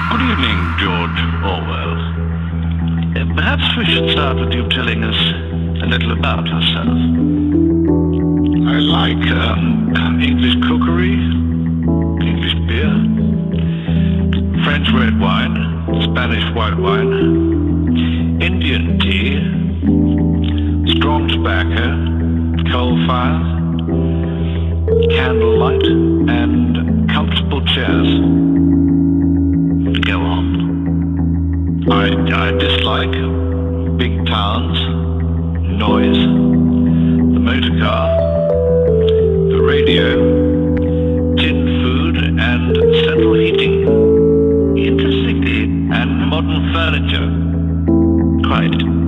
Good evening, George Orwell. Perhaps we should start with you telling us a little about yourself. I like English cookery, English beer, French red wine, Spanish white wine, Indian tea, strong tobacco, coal fire, candlelight, and comfortable chairs. Go on. I dislike big towns, noise, the motor car, the radio, tin food, and central heating. Interestingly, and modern furniture. Quite.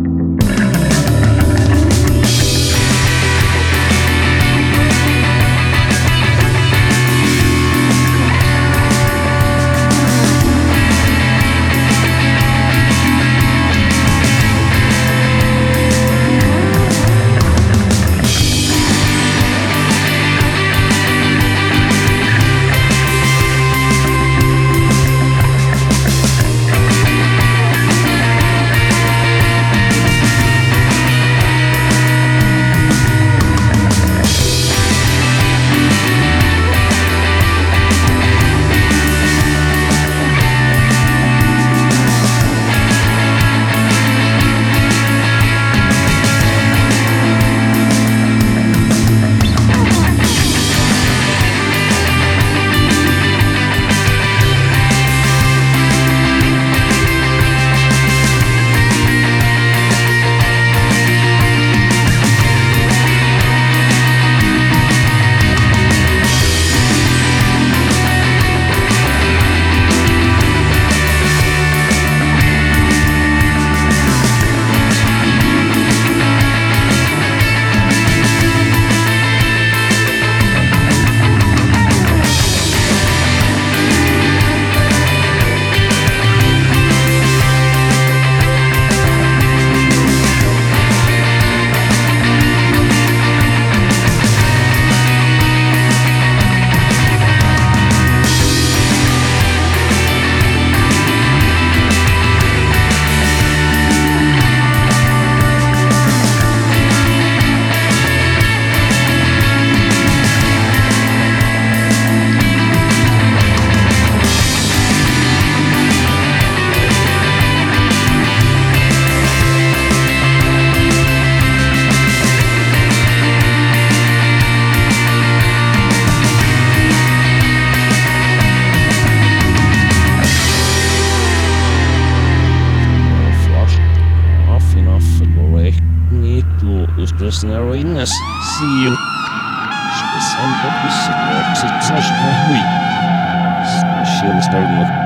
Narrowness, see you. Spesielt på bussen og sitter snart med høy. Spesielt starten